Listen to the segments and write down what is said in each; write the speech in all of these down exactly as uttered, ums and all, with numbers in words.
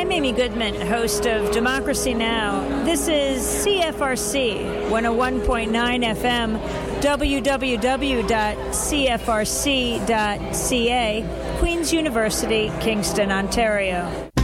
I'm Amy Goodman, host of Democracy Now! This is C F R C, one oh one point nine F M, w w w dot c f r c dot c a, Queen's University, Kingston, Ontario.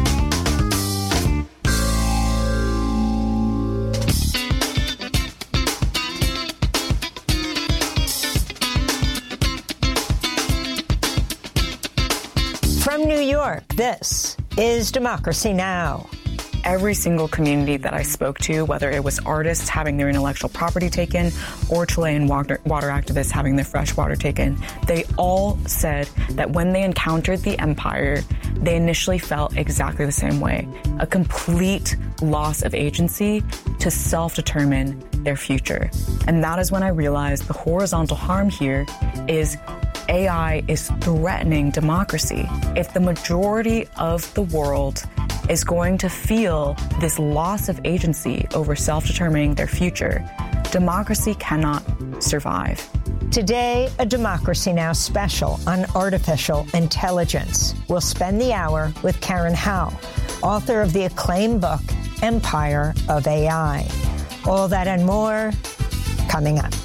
From New York, this is Democracy Now! Every single community that I spoke to, whether it was artists having their intellectual property taken or Chilean water, water activists having their fresh water taken, they all said that when they encountered the empire, they initially felt exactly the same way. A complete loss of agency to self-determine their future. And that is when I realized the horizontal harm here is A I is threatening democracy. If the majority of the world is going to feel this loss of agency over self-determining their future, democracy cannot survive. Today, a Democracy Now! Special on artificial intelligence. We'll spend the hour with Karen Hao, author of the acclaimed book, Empire of A I. All that and more coming up.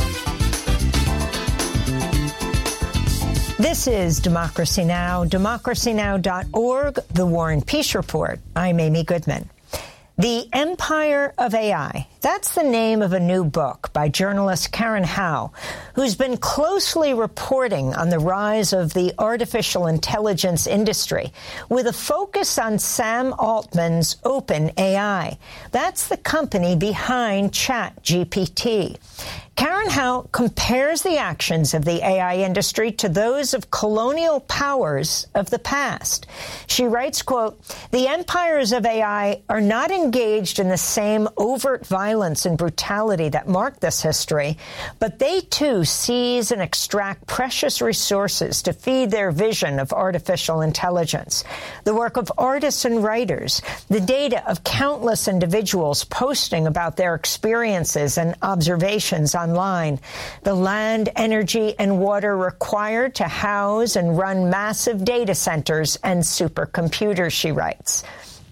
This is Democracy Now!, democracy now dot org, The War and Peace Report. I'm Amy Goodman. The Empire of A I. That's the name of a new book by journalist Karen Hao, who's been closely reporting on the rise of the artificial intelligence industry, with a focus on Sam Altman's OpenAI. That's the company behind ChatGPT. Karen Hao compares the actions of the A I industry to those of colonial powers of the past. She writes, quote, "The empires of A I are not engaged in the same overt violence and brutality that marked this history, but they too seize and extract precious resources to feed their vision of artificial intelligence. The work of artists and writers, the data of countless individuals posting about their experiences and observations on Online, the land, energy, and water required to house and run massive data centers and supercomputers," she writes.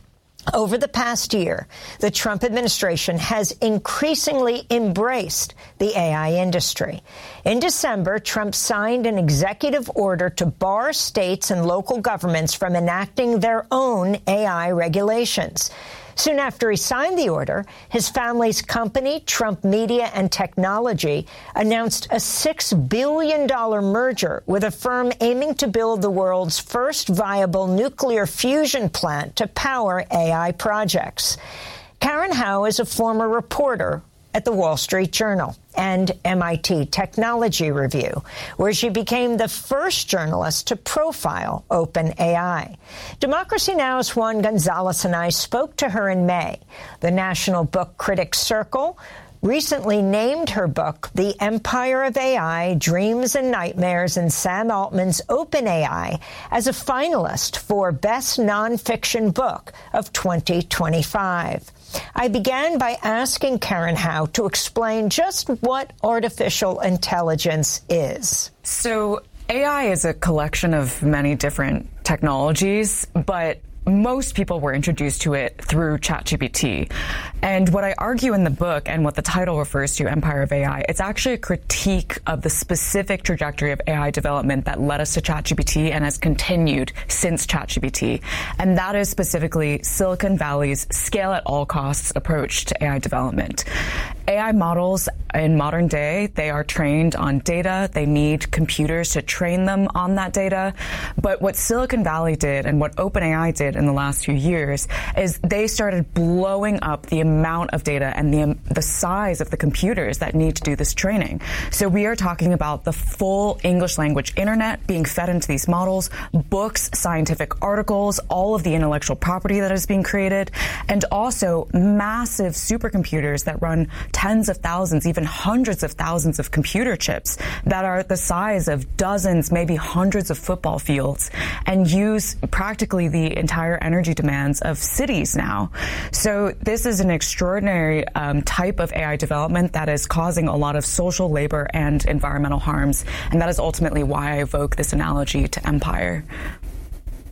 Over the past year, the Trump administration has increasingly embraced the A I industry. In December, Trump signed an executive order to bar states and local governments from enacting their own A I regulations. Soon after he signed the order, his family's company, Trump Media and Technology, announced a six billion dollars merger with a firm aiming to build the world's first viable nuclear fusion plant to power A I projects. Karen Hao is a former reporter at the Wall Street Journal and M I T Technology Review, where she became the first journalist to profile OpenAI. Democracy Now!'s Juan Gonzalez and I spoke to her in May. The National Book Critics Circle recently named her book The Empire of A I, Dreams and Nightmares in Sam Altman's OpenAI as a finalist for Best Nonfiction Book of twenty twenty-five. I began by asking Karen Hao to explain just what artificial intelligence is. So A I is a collection of many different technologies, but most people were introduced to it through ChatGPT. And what I argue in the book, and what the title refers to, Empire of A I, it's actually a critique of the specific trajectory of A I development that led us to ChatGPT and has continued since ChatGPT. And that is specifically Silicon Valley's scale at all costs approach to A I development. A I models in modern day, they are trained on data. They need computers to train them on that data. But what Silicon Valley did and what OpenAI did in the last few years is they started blowing up the amount of data and the, um, the size of the computers that need to do this training. So we are talking about the full English language internet being fed into these models, books, scientific articles, all of the intellectual property that is being created, and also massive supercomputers that run tens of thousands, even hundreds of thousands of computer chips that are the size of dozens, maybe hundreds of football fields, and use practically the entire energy demands of cities now. So this is an extraordinary um, type of A I development that is causing a lot of social, labor, and environmental harms, and that is ultimately why I evoke this analogy to empire.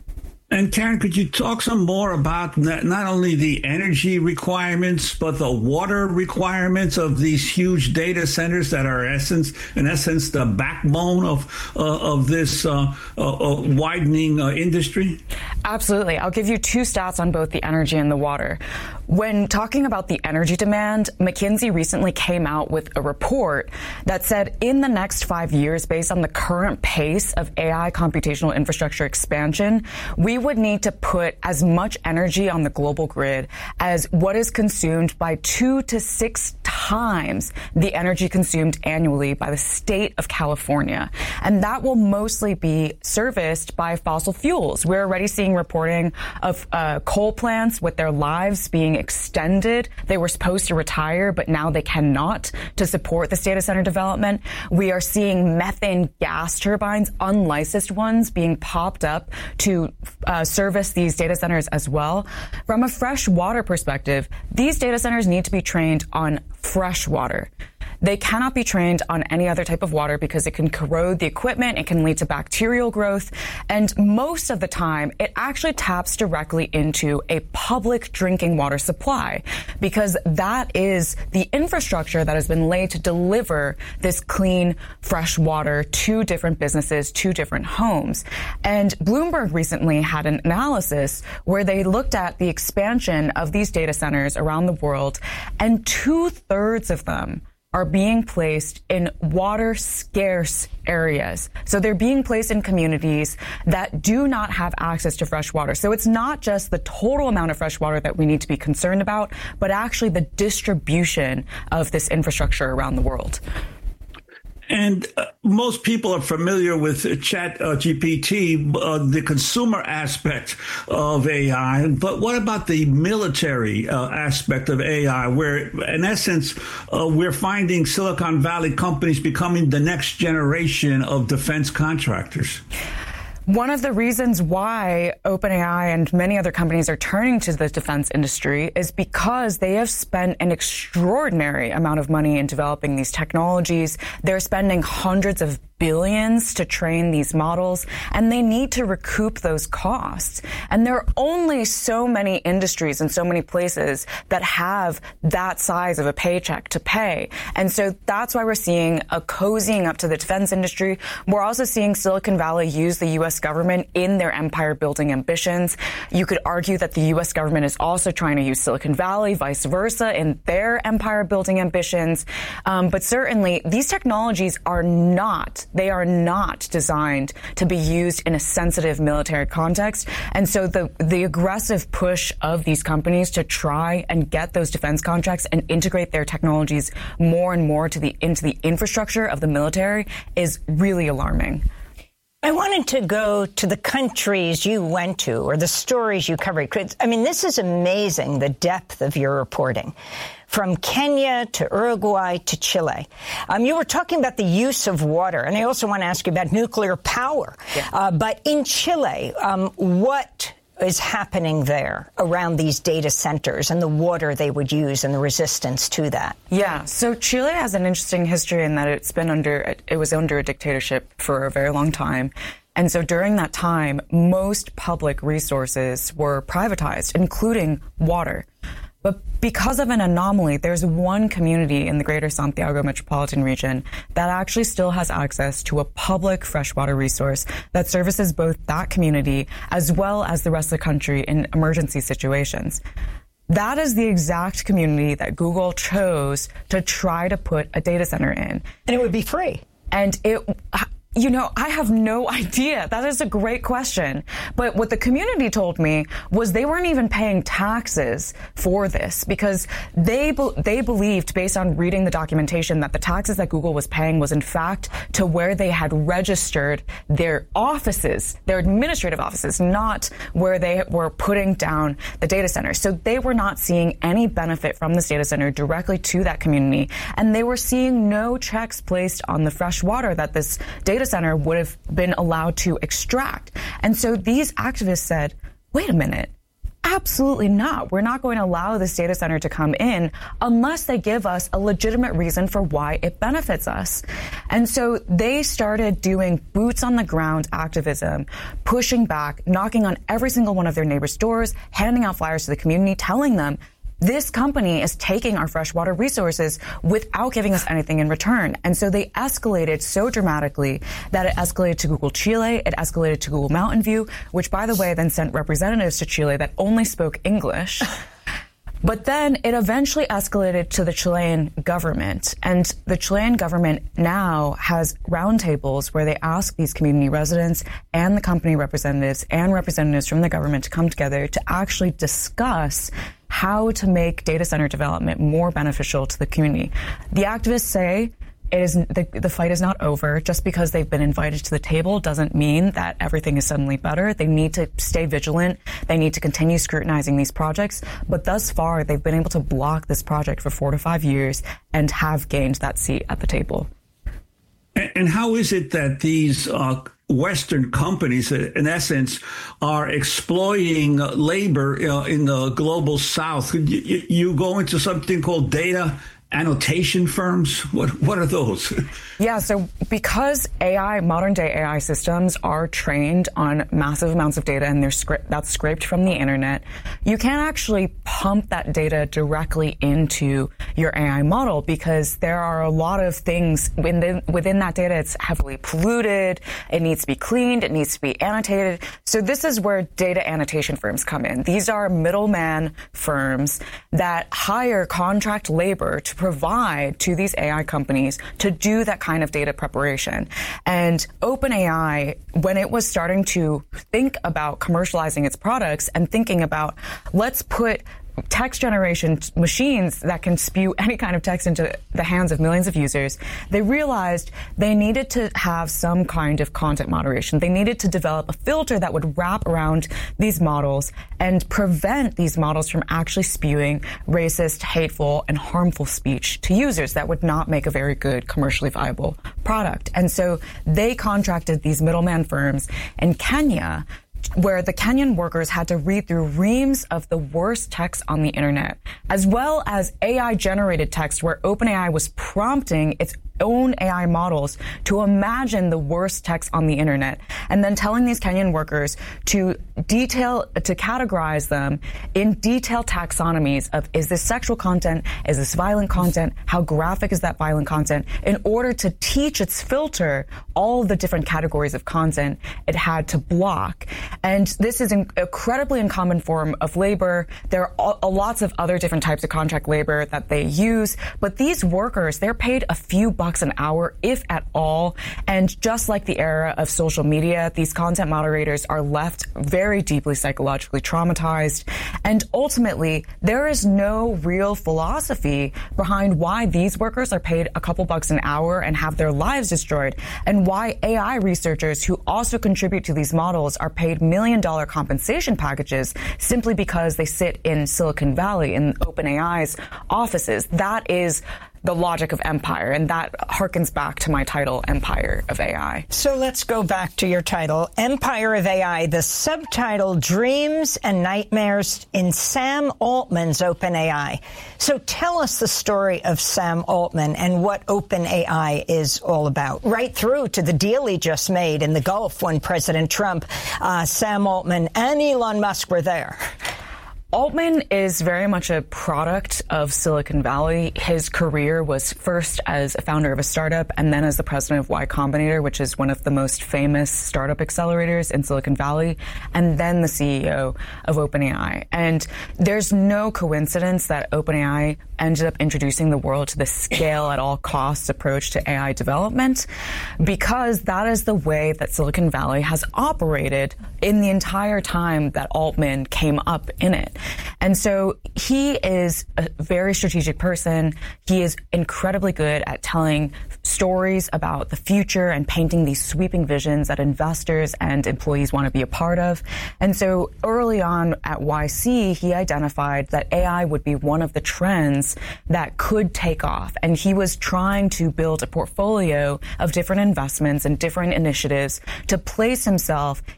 And Karen, could you talk some more about not only the energy requirements, but the water requirements of these huge data centers that are essence, in essence, the backbone of uh, of this uh, uh, widening uh, industry? Absolutely. I'll give you two stats on both the energy and the water. When talking about the energy demand, McKinsey recently came out with a report that said in the next five years, based on the current pace of A I computational infrastructure expansion, we would need to put as much energy on the global grid as what is consumed by two to six times the energy consumed annually by the state of California. And that will mostly be serviced by fossil fuels. We're already seeing reporting of uh, coal plants with their lives being extended. They were supposed to retire, but now they cannot to support this data center development. We are seeing methane gas turbines, unlicensed ones, being popped up to uh, service these data centers as well. From a fresh water perspective, these data centers need to be trained on fresh water. They cannot be trained on any other type of water because it can corrode the equipment, it can lead to bacterial growth, and most of the time it actually taps directly into a public drinking water supply because that is the infrastructure that has been laid to deliver this clean, fresh water to different businesses, to different homes. And Bloomberg recently had an analysis where they looked at the expansion of these data centers around the world, and two-thirds of them are being placed in water scarce areas. So they're being placed in communities that do not have access to fresh water. So it's not just the total amount of fresh water that we need to be concerned about, but actually the distribution of this infrastructure around the world. And uh, most people are familiar with Chat uh, G P T, uh, the consumer aspect of A I. But what about the military uh, aspect of A I, where, in essence, uh, we're finding Silicon Valley companies becoming the next generation of defense contractors? One of the reasons why OpenAI and many other companies are turning to the defense industry is because they have spent an extraordinary amount of money in developing these technologies. They're spending hundreds of billions to train these models, and they need to recoup those costs. And there are only so many industries and so many places that have that size of a paycheck to pay. And so that's why we're seeing a cozying up to the defense industry. We're also seeing Silicon Valley use the U S government in their empire building ambitions. You could argue that the U S government is also trying to use Silicon Valley, vice versa, in their empire building ambitions. Um, but certainly these technologies are not They are not designed to be used in a sensitive military context. And so the, the aggressive push of these companies to try and get those defense contracts and integrate their technologies more and more to the, into the infrastructure of the military is really alarming. I wanted to go to the countries you went to or the stories you covered. I mean, this is amazing, the depth of your reporting. From Kenya to Uruguay to Chile. Um, you were talking about the use of water, and I also want to ask you about nuclear power. Yeah. Uh, but in Chile, um, what is happening there around these data centers and the water they would use and the resistance to that? Yeah, so Chile has an interesting history in that it's been under, it was under a dictatorship for a very long time. And so during that time, most public resources were privatized, including water. But because of an anomaly, there's one community in the greater Santiago metropolitan region that actually still has access to a public freshwater resource that services both that community as well as the rest of the country in emergency situations. That is the exact community that Google chose to try to put a data center in. And it would be free. And it... You know, I have no idea. That is a great question. But what the community told me was they weren't even paying taxes for this because they be- they believed, based on reading the documentation, that the taxes that Google was paying was in fact to where they had registered their offices, their administrative offices, not where they were putting down the data center. So they were not seeing any benefit from this data center directly to that community. And they were seeing no checks placed on the fresh water that this data center would have been allowed to extract. And so these activists said, wait a minute, Absolutely not. We're not going to allow this data center to come in unless they give us a legitimate reason for why it benefits us. And so they started doing boots on the ground activism, pushing back, knocking on every single one of their neighbors' doors, handing out flyers to the community, telling them, this company is taking our freshwater resources without giving us anything in return. And so they escalated so dramatically that it escalated to Google Chile, it escalated to Google Mountain View, which, by the way, then sent representatives to Chile that only spoke English. But then it eventually escalated to the Chilean government. And the Chilean government now has roundtables where they ask these community residents and the company representatives and representatives from the government to come together to actually discuss how to make data center development more beneficial to the community. The activists say it is the, the fight is not over. Just because they've been invited to the table doesn't mean that everything is suddenly better. They need to stay vigilant. They need to continue scrutinizing these projects. But thus far, they've been able to block this project for four to five years and have gained that seat at the table. And, and how is it that these uh, Western companies, in essence, are exploiting labor uh, in the global South? You, you go into something called data annotation firms. What what are those? Yeah, so because A I, modern day A I systems are trained on massive amounts of data and they're scra- that's scraped from the internet, you can't actually pump that data directly into your A I model because there are a lot of things within, within that data. It's heavily polluted. It needs to be cleaned. It needs to be annotated. So this is where data annotation firms come in. These are middleman firms that hire contract labor to provide to these A I companies to do that kind of data preparation. And OpenAI, when it was starting to think about commercializing its products and thinking about, let's put text generation machines that can spew any kind of text into the hands of millions of users, they realized they needed to have some kind of content moderation. They needed to develop a filter that would wrap around these models and prevent these models from actually spewing racist, hateful, and harmful speech to users that would not make a very good commercially viable product. And so they contracted these middleman firms in Kenya, where the Kenyan workers had to read through reams of the worst text on the internet, as well as A I-generated text where OpenAI was prompting its own A I models to imagine the worst text on the internet, and then telling these Kenyan workers to detail, to categorize them in detailed taxonomies of, is this sexual content? Is this violent content? How graphic is that violent content? In order to teach its filter all the different categories of content it had to block. And this is an incredibly uncommon form of labor. There are lots of other different types of contract labor that they use, but these workers, they're paid a few bucks an hour, if at all. And just like the era of social media, these content moderators are left very deeply psychologically traumatized. And ultimately, there is no real philosophy behind why these workers are paid a couple bucks an hour and have their lives destroyed, and why A I researchers who also contribute to these models are paid million dollar compensation packages simply because they sit in Silicon Valley in OpenAI's offices. That is the logic of empire, and that harkens back to my title, Empire of A I. So let's go back to your title, Empire of A I, the subtitle, Dreams and Nightmares in Sam Altman's OpenAI. So tell us the story of Sam Altman and what OpenAI is all about, right through to the deal he just made in the Gulf when President Trump, uh, Sam Altman, and Elon Musk were there. Altman is very much a product of Silicon Valley. His career was first as a founder of a startup and then as the president of Y Combinator, which is one of the most famous startup accelerators in Silicon Valley, and then the C E O of OpenAI. And there's no coincidence that OpenAI ended up introducing the world to the scale at all costs approach to A I development, because that is the way that Silicon Valley has operated in the entire time that Altman came up in it. And so he is a very strategic person. He is incredibly good at telling stories about the future and painting these sweeping visions that investors and employees want to be a part of. And so early on at Y C, he identified that A I would be one of the trends that could take off. And he was trying to build a portfolio of different investments and different initiatives to place himself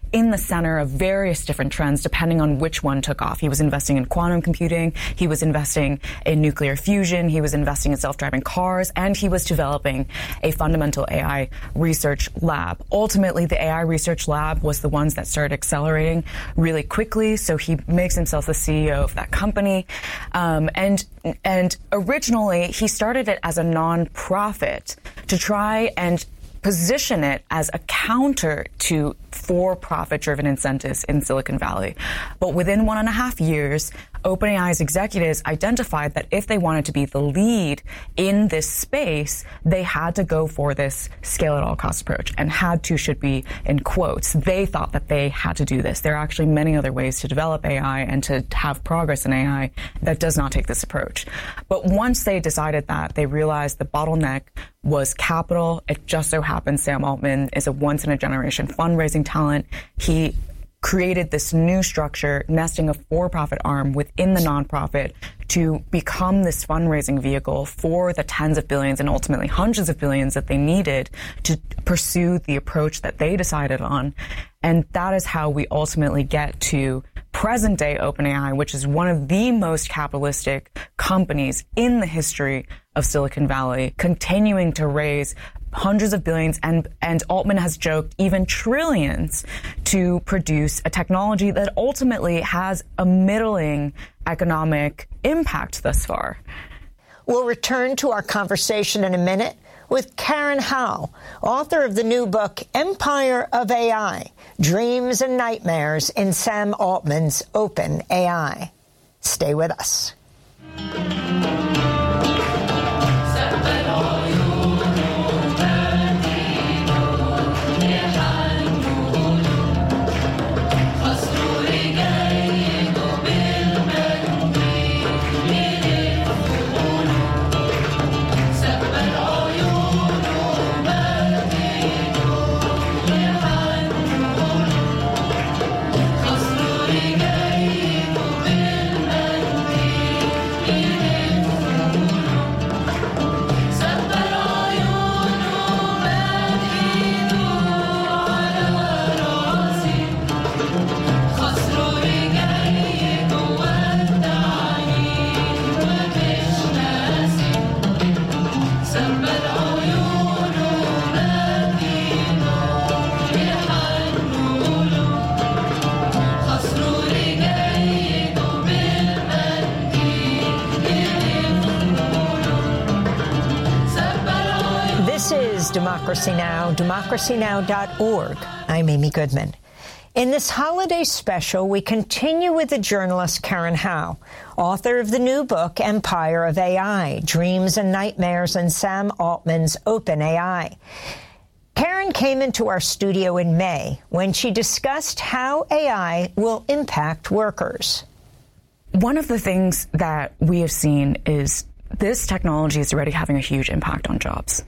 in the center of various different trends depending on which one took off. He was investing in quantum computing, he was investing in nuclear fusion, he was investing in self-driving cars, and he was developing a fundamental A I research lab. Ultimately, the A I research lab was the ones that started accelerating really quickly, so he makes himself the C E O of that company. Um, and and originally, he started it as a non-profit to try and position it as a counter to for-profit driven incentives in Silicon Valley. But within one and a half years, OpenAI's executives identified that if they wanted to be the lead in this space, they had to go for this scale at all costs approach, and had to should be in quotes. They thought that they had to do this. There are actually many other ways to develop A I and to have progress in A I that does not take this approach. But once they decided that, they realized the bottleneck was capital. It just so happens Sam Altman is a once-in-a-generation fundraising talent. He created this new structure, nesting a for-profit arm within the nonprofit to become this fundraising vehicle for the tens of billions and ultimately hundreds of billions that they needed to pursue the approach that they decided on. And that is how we ultimately get to present-day OpenAI, which is one of the most capitalistic companies in the history of Silicon Valley, continuing to raise hundreds of billions, and, and Altman has joked even trillions to produce a technology that ultimately has a middling economic impact thus far. We'll return to our conversation in a minute with Karen Hao, author of the new book, Empire of A I, Dreams and Nightmares in Sam Altman's OpenAI. Stay with us. Democracy Now!, democracy now dot org. I'm Amy Goodman. In this holiday special, we continue with the journalist Karen Hao, author of the new book, Empire of A I, Dreams and Nightmares in Sam Altman's OpenAI. Karen came into our studio in May when she discussed how A I will impact workers. One of the things that we have seen is this technology is already having a huge impact on jobs.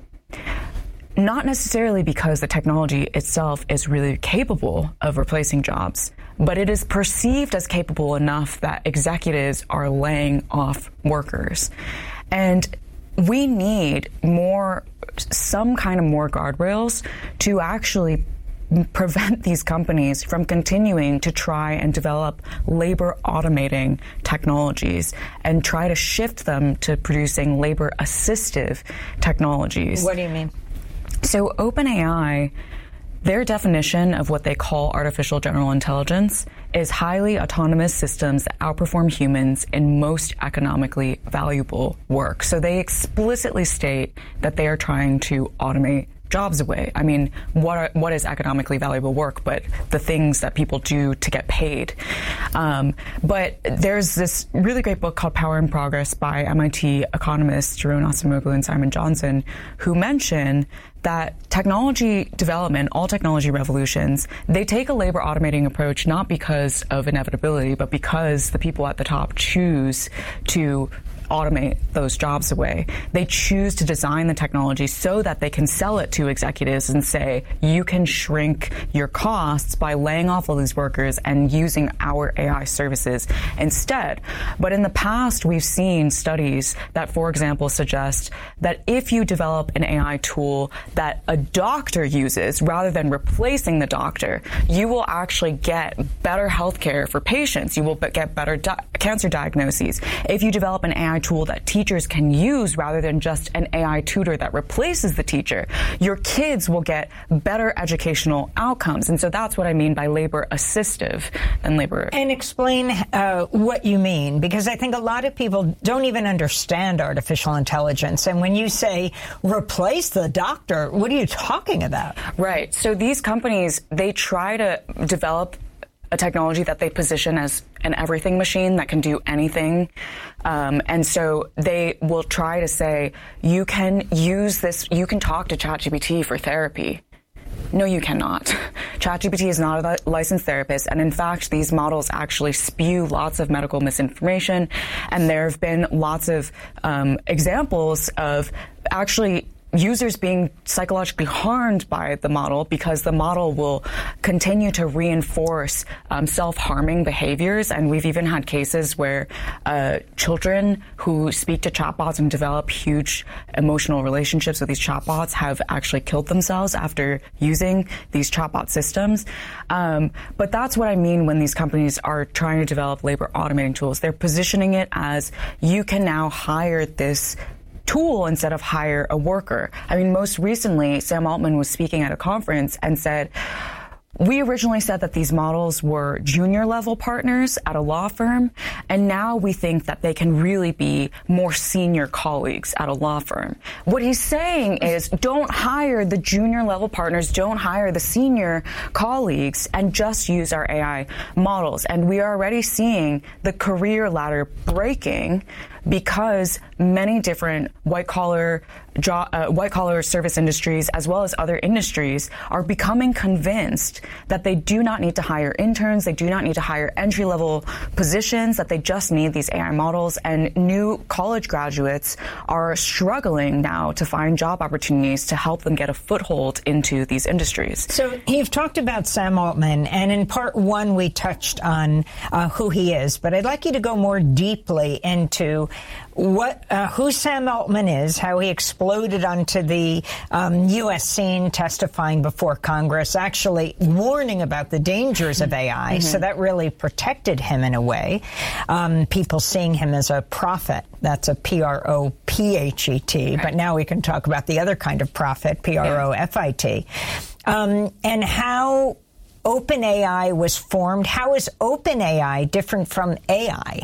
Not necessarily because the technology itself is really capable of replacing jobs, but it is perceived as capable enough that executives are laying off workers. And we need more, some kind of more guardrails to actually prevent these companies from continuing to try and develop labor automating technologies and try to shift them to producing labor assistive technologies. What do you mean? So OpenAI, their definition of what they call artificial general intelligence is highly autonomous systems that outperform humans in most economically valuable work. So they explicitly state that they are trying to automate jobs away. I mean, what are, what is economically valuable work but the things that people do to get paid? Um, but there's this really great book called Power and Progress by M I T economists Jeroen Acemoglu and Simon Johnson, who mention that technology development, all technology revolutions, they take a labor automating approach not because of inevitability, but because the people at the top choose to automate those jobs away. They choose to design the technology so that they can sell it to executives and say, you can shrink your costs by laying off all these workers and using our A I services instead. But in the past, we've seen studies that, for example, suggest that if you develop an A I tool that a doctor uses rather than replacing the doctor, you will actually get better healthcare for patients. You will get better di- cancer diagnoses. If you develop an A I tool that teachers can use rather than just an A I tutor that replaces the teacher, your kids will get better educational outcomes. And so that's what I mean by labor assistive and labor. And explain uh, what you mean, because I think a lot of people don't even understand artificial intelligence. And when you say replace the doctor, what are you talking about? Right. So these companies, they try to develop a technology that they position as an everything machine that can do anything. Um, and so they will try to say, you can use this, you can talk to ChatGPT for therapy. No, you cannot. ChatGPT is not a licensed therapist. And in fact, these models actually spew lots of medical misinformation. And there have been lots of um, examples of actually users being psychologically harmed by the model because the model will continue to reinforce um, self-harming behaviors. And we've even had cases where uh, children who speak to chatbots and develop huge emotional relationships with these chatbots have actually killed themselves after using these chatbot systems. Um, but that's what I mean when these companies are trying to develop labor automating tools. They're positioning it as you can now hire this tool instead of hire a worker. I mean, most recently, Sam Altman was speaking at a conference and said, we originally said that these models were junior level partners at a law firm, and now we think that they can really be more senior colleagues at a law firm. What he's saying is don't hire the junior level partners, don't hire the senior colleagues, and just use our A I models. And we are already seeing the career ladder breaking because many different white-collar jo- uh, white-collar service industries, as well as other industries, are becoming convinced that they do not need to hire interns, they do not need to hire entry-level positions, that they just need these A I models. And new college graduates are struggling now to find job opportunities to help them get a foothold into these industries. So you've talked about Sam Altman, and in part one we touched on uh, who he is, but I'd like you to go more deeply into what uh, who Sam Altman is, how he exploded onto the um, U S scene, testifying before Congress, actually warning about the dangers of A I. Mm-hmm. So that really protected him in a way. Um, people seeing him as a prophet. That's a P R O P H E T. Right. But now we can talk about the other kind of prophet, P R O F I T. Um, and how OpenAI was formed. How is OpenAI different from A I?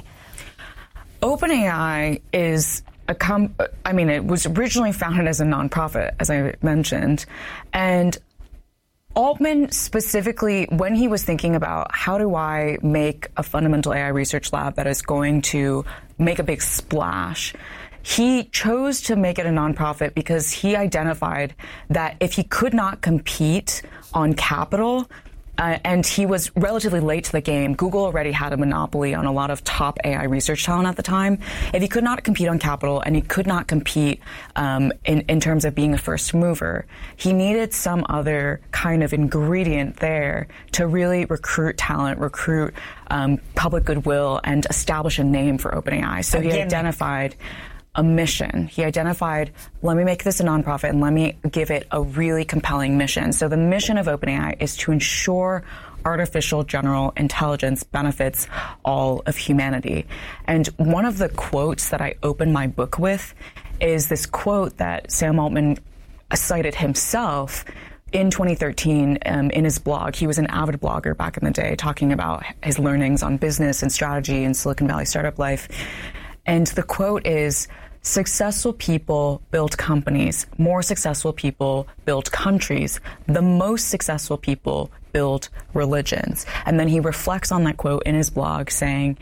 OpenAI is a com- I mean, it was originally founded as a nonprofit, as I mentioned, and Altman specifically, when he was thinking about how do I make a fundamental A I research lab that is going to make a big splash, he chose to make it a nonprofit because he identified that if he could not compete on capital, Uh, and he was relatively late to the game. Google already had a monopoly on a lot of top A I research talent at the time. If he could not compete on capital and he could not compete um, in, in terms of being a first mover, he needed some other kind of ingredient there to really recruit talent, recruit um, public goodwill, and establish a name for OpenAI. So he identified a mission. He identified, let me make this a nonprofit and let me give it a really compelling mission. So the mission of OpenAI is to ensure artificial general intelligence benefits all of humanity. And one of the quotes that I open my book with is this quote that Sam Altman cited himself in twenty thirteen um, in his blog. He was an avid blogger back in the day, talking about his learnings on business and strategy and Silicon Valley startup life. And the quote is, successful people build companies. More successful people build countries. The most successful people build religions. And then he reflects on that quote in his blog saying,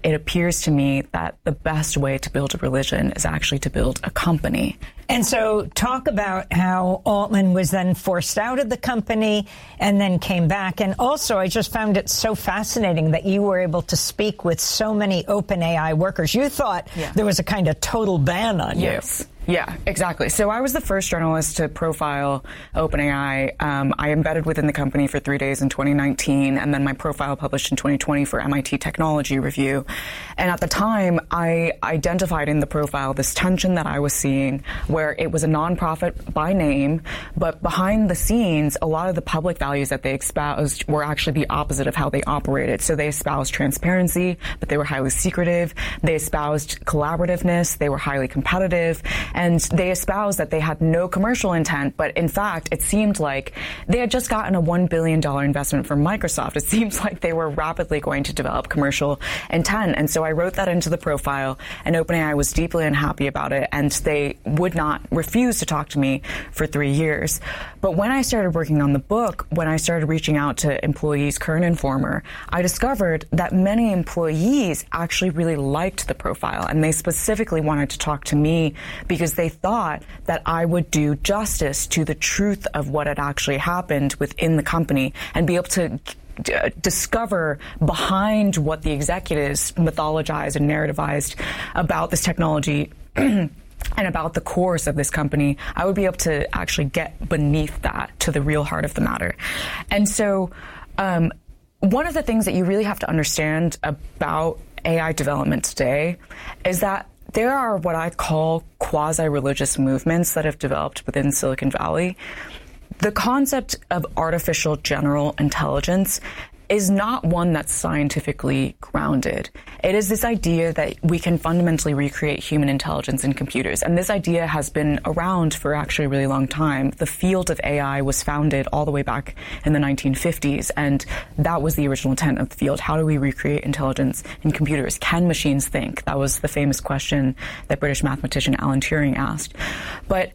it appears to me that the best way to build a religion is actually to build a company. And so talk about how Altman was then forced out of the company and then came back. And also, I just found it so fascinating that you were able to speak with so many OpenAI workers. You thought yeah. there was a kind of total ban on yes. you. Yeah, exactly. So I was the first journalist to profile OpenAI. Um, I embedded within the company for three days in twenty nineteen, and then my profile published in twenty twenty for M I T Technology Review. And at the time, I identified in the profile this tension that I was seeing, where it was a nonprofit by name, but behind the scenes, a lot of the public values that they espoused were actually the opposite of how they operated. So they espoused transparency, but they were highly secretive. They espoused collaborativeness. They were highly competitive. And they espoused that they had no commercial intent, but in fact, it seemed like they had just gotten a one billion dollars investment from Microsoft. It seems like they were rapidly going to develop commercial intent. And so I wrote that into the profile, and OpenAI was deeply unhappy about it, and they would not refuse to talk to me for three years. But when I started working on the book, when I started reaching out to employees, current and former, I discovered that many employees actually really liked the profile, and they specifically wanted to talk to me because because they thought that I would do justice to the truth of what had actually happened within the company and be able to d- discover behind what the executives mythologized and narrativized about this technology and about the course of this company. I would be able to actually get beneath that to the real heart of the matter. And so um, one of the things that you really have to understand about A I development today is that there are what I call quasi-religious movements that have developed within Silicon Valley. The concept of artificial general intelligence is not one that's scientifically grounded. It is this idea that we can fundamentally recreate human intelligence in computers. And this idea has been around for actually a really long time. The field of A I was founded all the way back in the nineteen fifties, and that was the original intent of the field. How do we recreate intelligence in computers? Can machines think? That was the famous question that British mathematician Alan Turing asked. But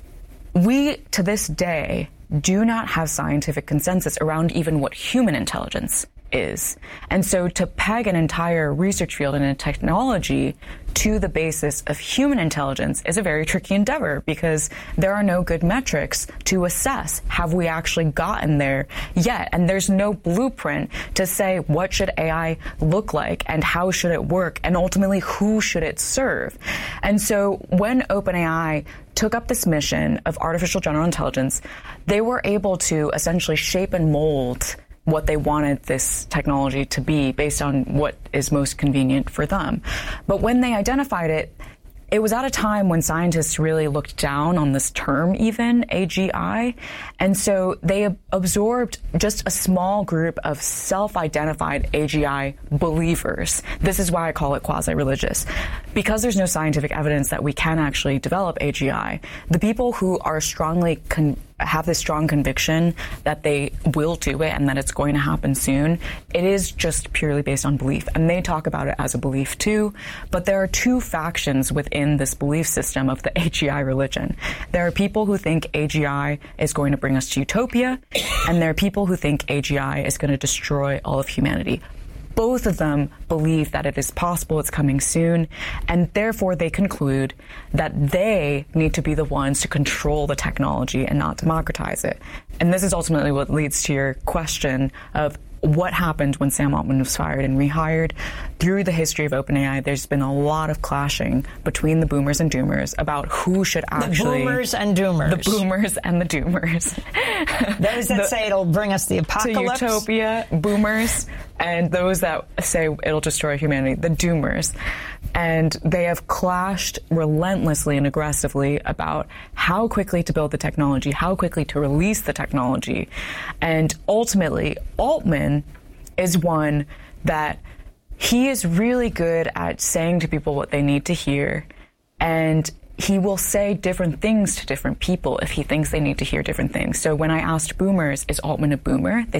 we, to this day, do not have scientific consensus around even what human intelligence is. And so to peg an entire research field and a technology to the basis of human intelligence is a very tricky endeavor because there are no good metrics to assess have we actually gotten there yet. And there's no blueprint to say what should A I look like and how should it work and ultimately who should it serve. And so when OpenAI took up this mission of artificial general intelligence, they were able to essentially shape and mold what they wanted this technology to be based on what is most convenient for them. But when they identified it, it was at a time when scientists really looked down on this term even, A G I. And so they absorbed just a small group of self-identified A G I believers. This is why I call it quasi-religious. Because there's no scientific evidence that we can actually develop A G I, the people who are strongly con- have this strong conviction that they will do it and that it's going to happen soon, it is just purely based on belief. And they talk about it as a belief too, but there are two factions within this belief system of the A G I religion. There are people who think A G I is going to bring us to utopia, and there are people who think A G I is going to destroy all of humanity. Both of them believe that it is possible, it's coming soon, and therefore they conclude that they need to be the ones to control the technology and not democratize it. And this is ultimately what leads to your question of what happened when Sam Altman was fired and rehired. Through the history of OpenAI, there's been a lot of clashing between the boomers and doomers about who should actually... The boomers and doomers. The boomers and the doomers. Those that the, say it'll bring us the apocalypse. To utopia, boomers, and those that say it'll destroy humanity, the doomers. And they have clashed relentlessly and aggressively about how quickly to build the technology, how quickly to release the technology. And ultimately, Altman is one that he is really good at saying to people what they need to hear, and he will say different things to different people if he thinks they need to hear different things. So when I asked boomers, is Altman a boomer? They said,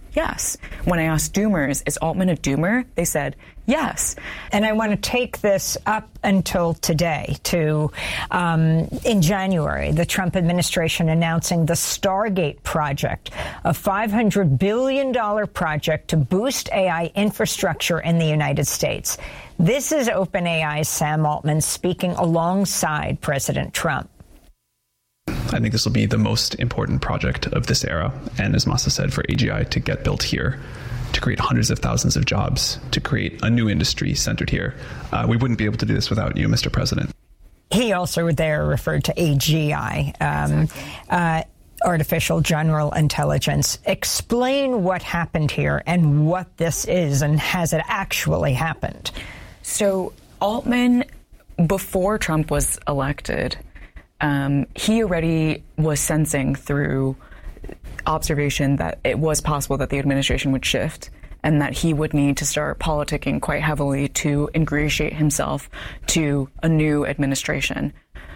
yes. When I asked Doomers, is Altman a Doomer? They said, yes. And I want to take this up until today to, um, in January, the Trump administration announcing the Stargate project, a five hundred billion dollars project to boost A I infrastructure in the United States. This is OpenAI's Sam Altman speaking alongside President Trump. I think this will be the most important project of this era. And as Masa said, for A G I to get built here, to create hundreds of thousands of jobs, to create a new industry centered here. Uh, we wouldn't be able to do this without you, Mister President. He also there referred to A G I, um, uh, Artificial General Intelligence. Explain what happened here and what this is, and has it actually happened? So Altman, before Trump was elected, um, he already was sensing through observation that it was possible that the administration would shift and that he would need to start politicking quite heavily to ingratiate himself to a new administration.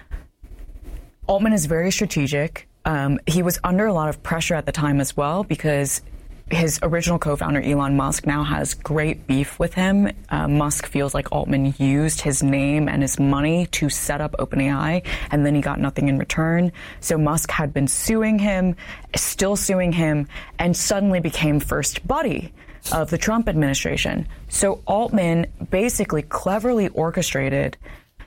Altman is very strategic. Um, he was under a lot of pressure at the time as well because his original co-founder, Elon Musk, now has great beef with him. Uh, Musk feels like Altman used his name and his money to set up OpenAI, and then he got nothing in return. So Musk had been suing him, still suing him, and suddenly became first buddy of the Trump administration. So Altman basically cleverly orchestrated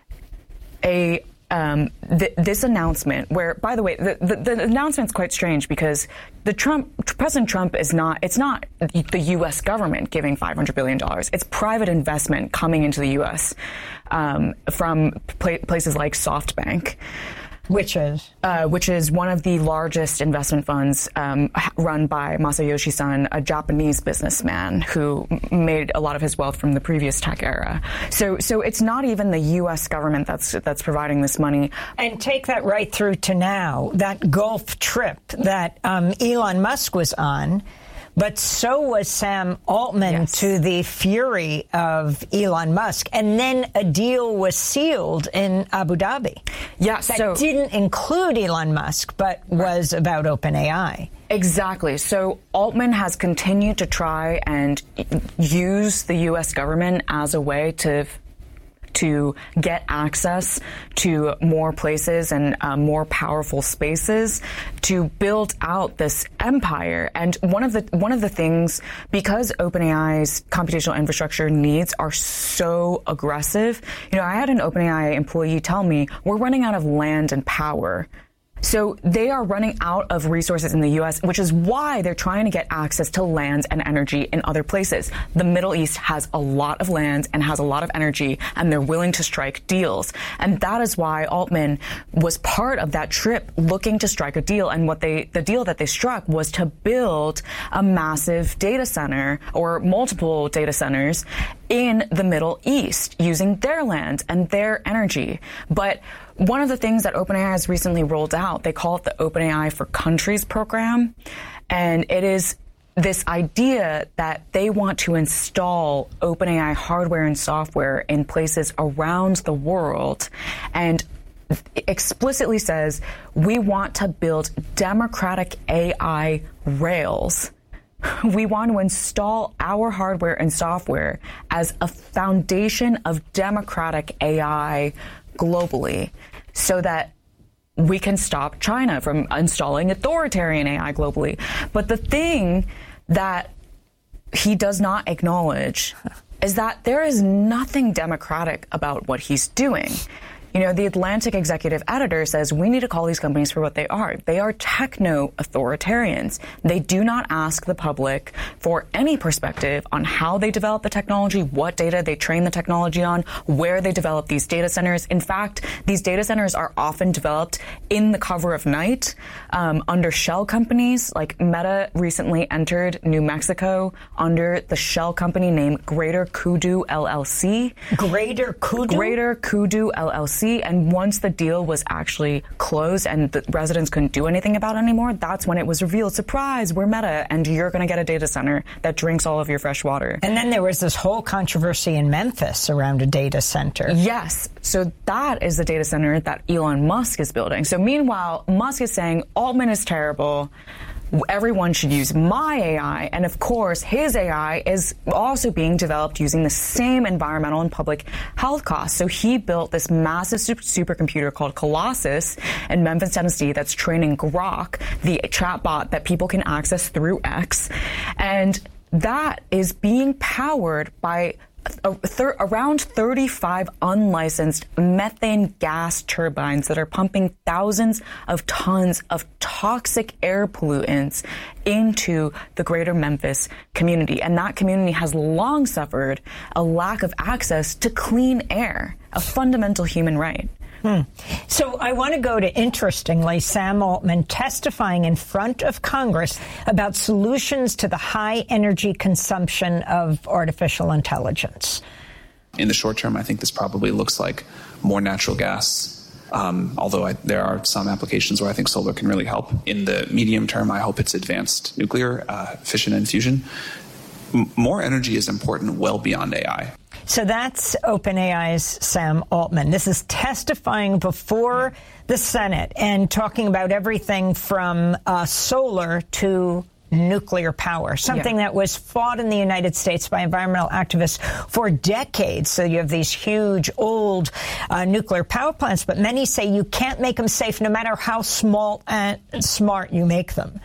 a Um, th- this announcement where, by the way, the, the, the announcement's quite strange because the Trump, President Trump is not, it's not the U S government giving five hundred billion dollars. It's private investment coming into the U S um, from pla- places like SoftBank. Which is? Uh, which is one of the largest investment funds um, run by Masayoshi Son, a Japanese businessman who made a lot of his wealth from the previous tech era. So, so it's not even the U S government that's that's providing this money. And take that right through to now, that Gulf trip that um, Elon Musk was on. But so was Sam Altman, yes, to the fury of Elon Musk. And then a deal was sealed in Abu Dhabi. Yeah, that so didn't include Elon Musk, but was about OpenAI. Exactly. So Altman has continued to try and use the U S government as a way to to get access to more places and uh, more powerful spaces to build out this empire. And one of the one of the things, because OpenAI's computational infrastructure needs are so aggressive, you know, I had an OpenAI employee tell me we're running out of land and power. So they are running out of resources in the U S, which is why they're trying to get access to land and energy in other places. The Middle East has a lot of land and has a lot of energy, and they're willing to strike deals. And that is why Altman was part of that trip looking to strike a deal. And what they, the deal that they struck was to build a massive data center or multiple data centers in the Middle East using their land and their energy. But one of the things that OpenAI has recently rolled out, they call it the OpenAI for Countries program. And it is this idea that they want to install OpenAI hardware and software in places around the world, and explicitly says, we want to build democratic A I rails. We want to install our hardware and software as a foundation of democratic A I globally, so that we can stop China from installing authoritarian A I globally. But the thing that he does not acknowledge is that there is nothing democratic about what he's doing. You know, the Atlantic executive editor says we need to call these companies for what they are. They are techno-authoritarians. They do not ask the public for any perspective on how they develop the technology, what data they train the technology on, where they develop these data centers. In fact, these data centers are often developed in the cover of night um, under shell companies. Like Meta recently entered New Mexico under the shell company named Greater Kudu L L C. Greater Kudu? Greater Kudu L L C. And once the deal was actually closed and the residents couldn't do anything about it anymore, that's when it was revealed, surprise, we're Meta, and you're going to get a data center that drinks all of your fresh water. And then there was this whole controversy in Memphis around a data center. Yes. So that is the data center that Elon Musk is building. So meanwhile, Musk is saying Altman is terrible. everyone should use my A I. And of course, his A I is also being developed using the same environmental and public health costs. So he built this massive super supercomputer called Colossus in Memphis, Tennessee, that's training Grok, the chatbot that people can access through X. And that is being powered by around thirty-five unlicensed methane gas turbines that are pumping thousands of tons of toxic air pollutants into the greater Memphis community. And that community has long suffered a lack of access to clean air, a fundamental human right. Hmm. So I want to go to, interestingly, Sam Altman testifying in front of Congress about solutions to the high energy consumption of artificial intelligence. In the short term, I think this probably looks like more natural gas, um, although I, there are some applications where I think solar can really help. In the medium term, I hope it's advanced nuclear, uh, fission and fusion. M- more energy is important well beyond A I. So that's OpenAI's Sam Altman. This is testifying before the Senate and talking about everything from uh, solar to nuclear power, something yeah. that was fought in the United States by environmental activists for decades. So you have these huge, old uh, nuclear power plants, but many say you can't make them safe no matter how small and smart you make them.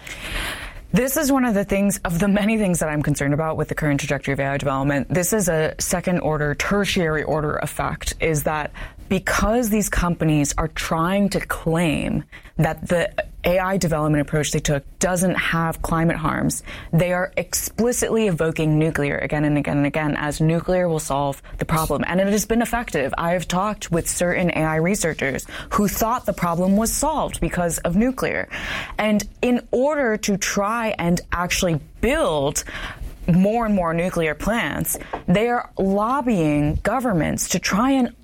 This is one of the things, of the many things that I'm concerned about with the current trajectory of A I development. This is a second order, tertiary order effect, is that because these companies are trying to claim that the A I development approach they took doesn't have climate harms, they are explicitly evoking nuclear again and again and again as nuclear will solve the problem. And it has been effective. I have talked with certain A I researchers who thought the problem was solved because of nuclear. And in order to try and actually build more and more nuclear plants, they are lobbying governments to try and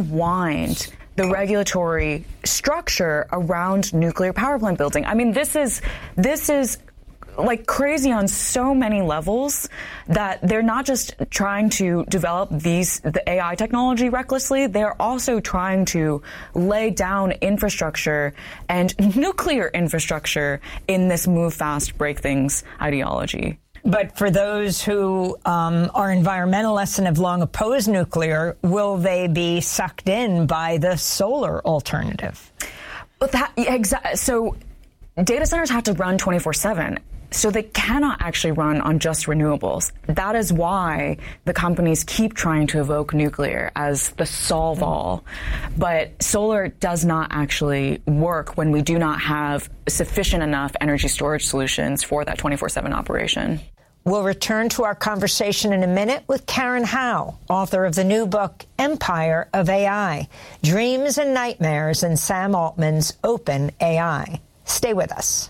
unwind the regulatory structure around nuclear power plant building. I mean, this is this is like crazy on so many levels that they're not just trying to develop these the A I technology recklessly, they're also trying to lay down infrastructure and nuclear infrastructure in this move fast, break things ideology. But for those who um, are environmentalists and have long opposed nuclear, will they be sucked in by the solar alternative? Well, that, exa- so data centers have to run twenty-four seven. So they cannot actually run on just renewables. That is why the companies keep trying to evoke nuclear as the solve-all. But solar does not actually work when we do not have sufficient enough energy storage solutions for that twenty-four seven operation. We'll return to our conversation in a minute with Karen Hao, author of the new book, Empire of A I, Dreams and Nightmares in Sam Altman's OpenAI. Stay with us.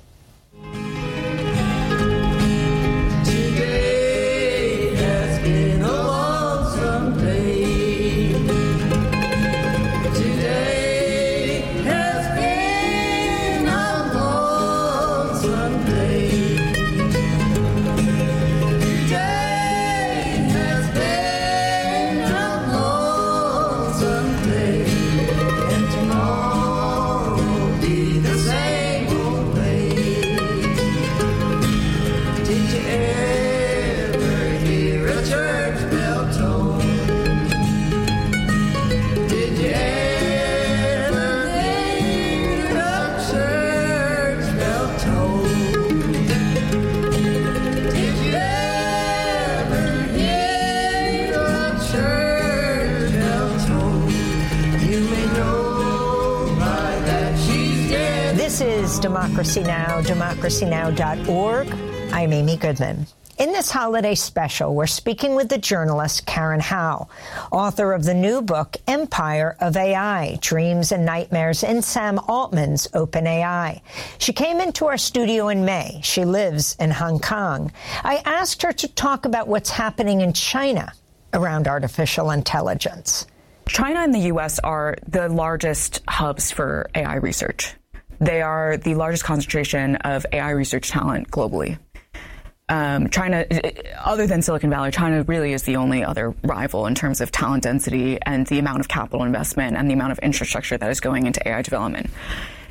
Democracy Now!, democracy now dot org. I'm Amy Goodman. In this holiday special, we're speaking with the journalist Karen Hao, author of the new book, Empire of A I, Dreams and Nightmares in Sam Altman's OpenAI. She came into our studio in May. She lives in Hong Kong. I asked her to talk about what's happening in China around artificial intelligence. China and the U S are the largest hubs for A I research. They are the largest concentration of A I research talent globally. Um, China, other than Silicon Valley, China really is the only other rival in terms of talent density and the amount of capital investment and the amount of infrastructure that is going into A I development.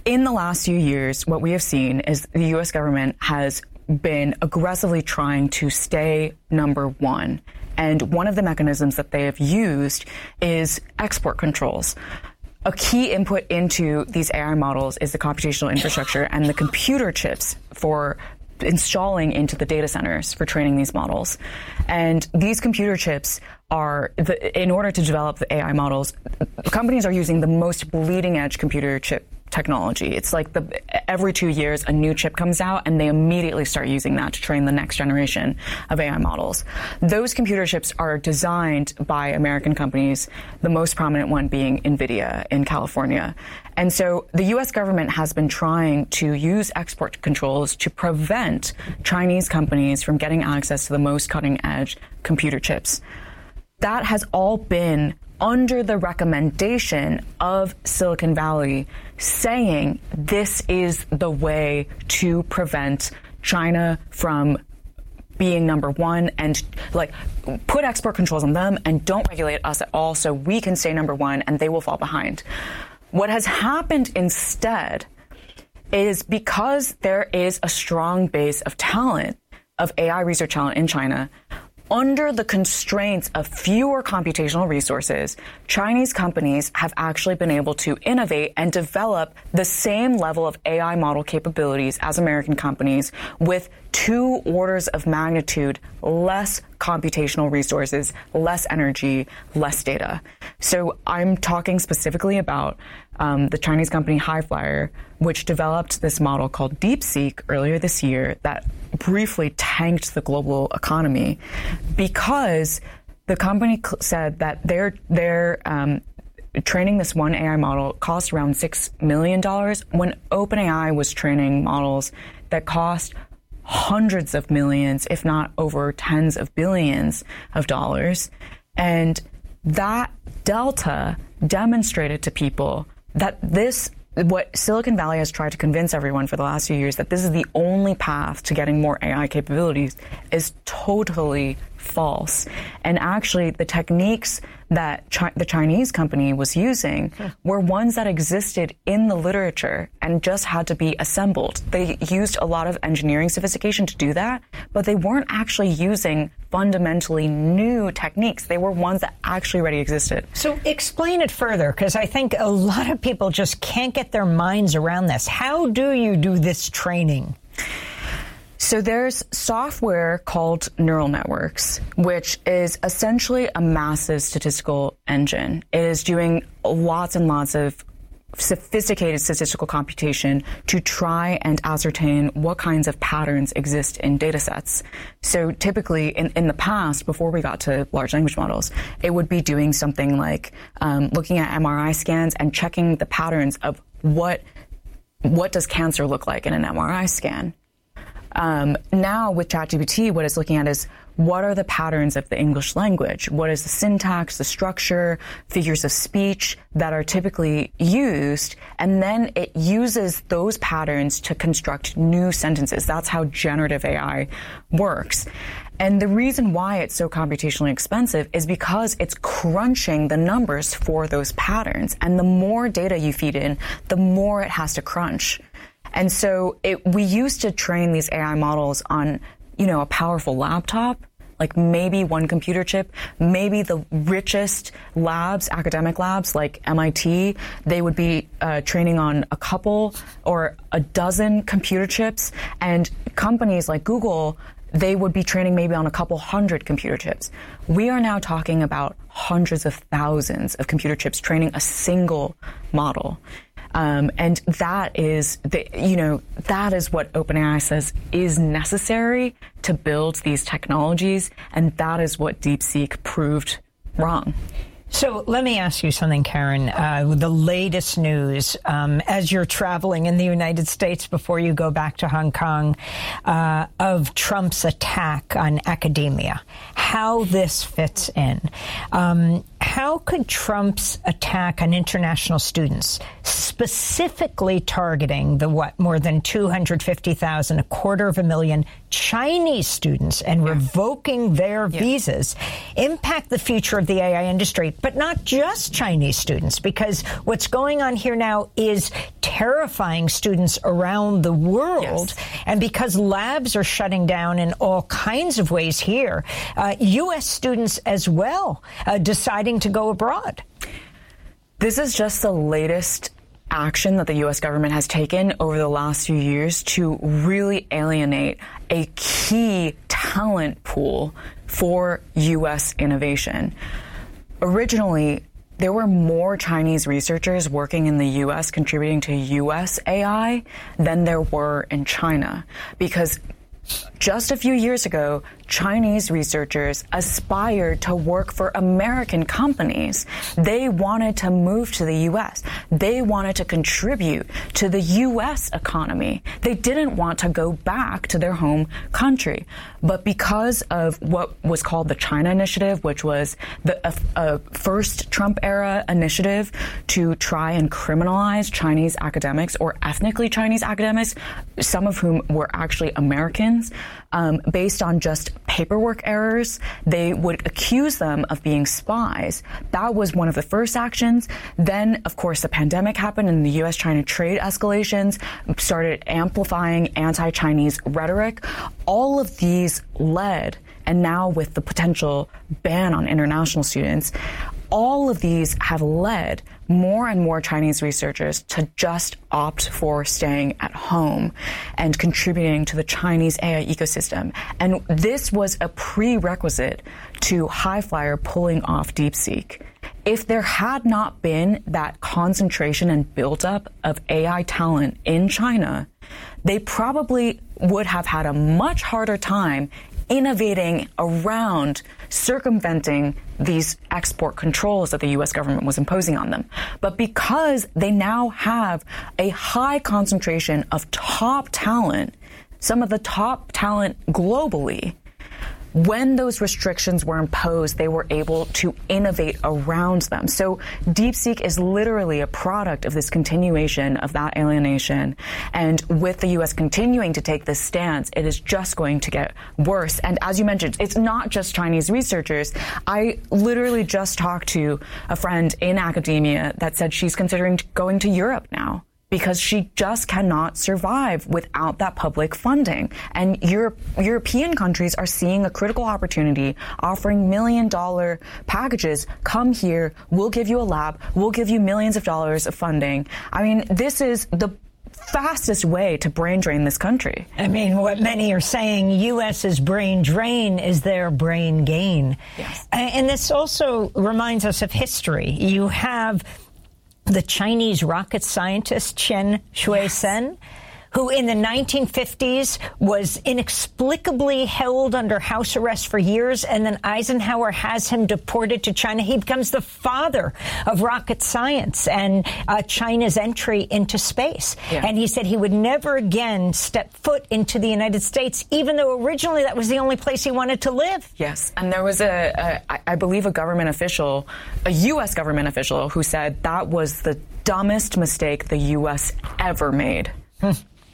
in the last few years, what we have seen is the U S government has been aggressively trying to stay number one. And one of the mechanisms that they have used is export controls. A key input into these A I models is the computational infrastructure and the computer chips for installing into the data centers for training these models. And these computer chips are, the, in order to develop the A I models, companies are using the most bleeding edge computer chip technology. It's like the every two years a new chip comes out and they immediately start using that to train the next generation of A I models. Those computer chips are designed by American companies, the most prominent one being NVIDIA in California. And so the U S government has been trying to use export controls to prevent Chinese companies from getting access to the most cutting edge computer chips. That has all been under the recommendation of Silicon Valley, saying this is the way to prevent China from being number one, and like put export controls on them and don't regulate us at all so we can stay number one and they will fall behind. What has happened instead is because there is a strong base of talent, of A I research talent in China, under the constraints of fewer computational resources, Chinese companies have actually been able to innovate and develop the same level of A I model capabilities as American companies with two orders of magnitude less computational resources, less energy, less data. So I'm talking specifically about um, the Chinese company Highflyer, which developed this model called DeepSeek earlier this year that briefly tanked the global economy because the company cl- said that their their um, training this one A I model cost around six million dollars when OpenAI was training models that cost hundreds of millions, if not over tens of billions of dollars. And that delta demonstrated to people that this, what Silicon Valley has tried to convince everyone for the last few years, that this is the only path to getting more A I capabilities, is totally false. And actually, the techniques that Chi- the Chinese company was using were ones that existed in the literature and just had to be assembled. They used a lot of engineering sophistication to do that, but they weren't actually using fundamentally new techniques. They were ones that actually already existed. So explain it further, because I think a lot of people just can't get their minds around this. How do you do this training? So there's software called neural networks, which is essentially a massive statistical engine. It is doing lots and lots of sophisticated statistical computation to try and ascertain what kinds of patterns exist in data sets. So typically in, in the past, before we got to large language models, it would be doing something like um, looking at M R I scans and checking the patterns of what what does cancer look like in an M R I scan. Um, now with ChatGPT, what it's looking at is what are the patterns of the English language? What is the syntax, the structure, figures of speech that are typically used? And then it uses those patterns to construct new sentences. That's how generative A I works. And the reason why it's so computationally expensive is because it's crunching the numbers for those patterns. And the more data you feed in, the more it has to crunch. And so it, we used to train these A I models on, you know, a powerful laptop, like maybe one computer chip, maybe the richest labs, academic labs like M I T, they would be uh, training on a couple or a dozen computer chips. And companies like Google, they would be training maybe on a couple hundred computer chips. We are now talking about hundreds of thousands of computer chips training a single model. Um, and that is, the, you know, that is what OpenAI says is necessary to build these technologies, and that is what DeepSeek proved wrong. So let me ask you something, Karen. Uh, the latest news, um, as you're traveling in the United States before you go back to Hong Kong, uh, of Trump's attack on academia, how this fits in. Um, how could Trump's attack on international students, specifically targeting the, what, more than two hundred fifty thousand, a quarter of a million Chinese students and yeah. revoking their yeah. visas impact the future of the A I industry, but not just Chinese students, because what's going on here now is terrifying students around the world. Yes. And because labs are shutting down in all kinds of ways here, uh, U S students as well uh, deciding to go abroad. This is just the latest action that the U S government has taken over the last few years to really alienate a key talent pool for U S innovation. Originally, there were more Chinese researchers working in the U S contributing to U S A I than there were in China, because just a few years ago, Chinese researchers aspired to work for American companies. They wanted to move to the U S. They wanted to contribute to the U S economy. They didn't want to go back to their home country. But because of what was called the China Initiative, which was the uh, uh, first Trump-era initiative to try and criminalize Chinese academics or ethnically Chinese academics, some of whom were actually Americans, Um, based on just paperwork errors, they would accuse them of being spies. That was one of the first actions. Then, of course, the pandemic happened and the U S China trade escalations started amplifying anti-Chinese rhetoric. All of these led, and now with the potential ban on international students, all of these have led more and more Chinese researchers to just opt for staying at home and contributing to the Chinese A I ecosystem. And this was a prerequisite to Highflyer pulling off DeepSeek. If there had not been that concentration and buildup of A I talent in China, they probably would have had a much harder time innovating around circumventing these export controls that the U S government was imposing on them. But because they now have a high concentration of top talent, some of the top talent globally, when those restrictions were imposed, they were able to innovate around them. So DeepSeek is literally a product of this continuation of that alienation. And with the U S continuing to take this stance, it is just going to get worse. And as you mentioned, it's not just Chinese researchers. I literally just talked to a friend in academia that said she's considering going to Europe now, because she just cannot survive without that public funding. And Europe, European countries are seeing a critical opportunity, offering million dollar packages. Come here, we'll give you a lab, we'll give you millions of dollars of funding. I mean, this is the fastest way to brain drain this country. I mean, what many are saying, U S's brain drain is their brain gain. Yes. And this also reminds us of history. You have the Chinese rocket scientist Chen Shui-sen, yes. who in the nineteen fifties was inexplicably held under house arrest for years, and then Eisenhower has him deported to China. He becomes the father of rocket science and uh, China's entry into space. Yeah. And he said he would never again step foot into the United States, even though originally that was the only place he wanted to live. Yes, and there was a, a I believe, a government official, a U S government official, who said that was the dumbest mistake the U S ever made. Hmm.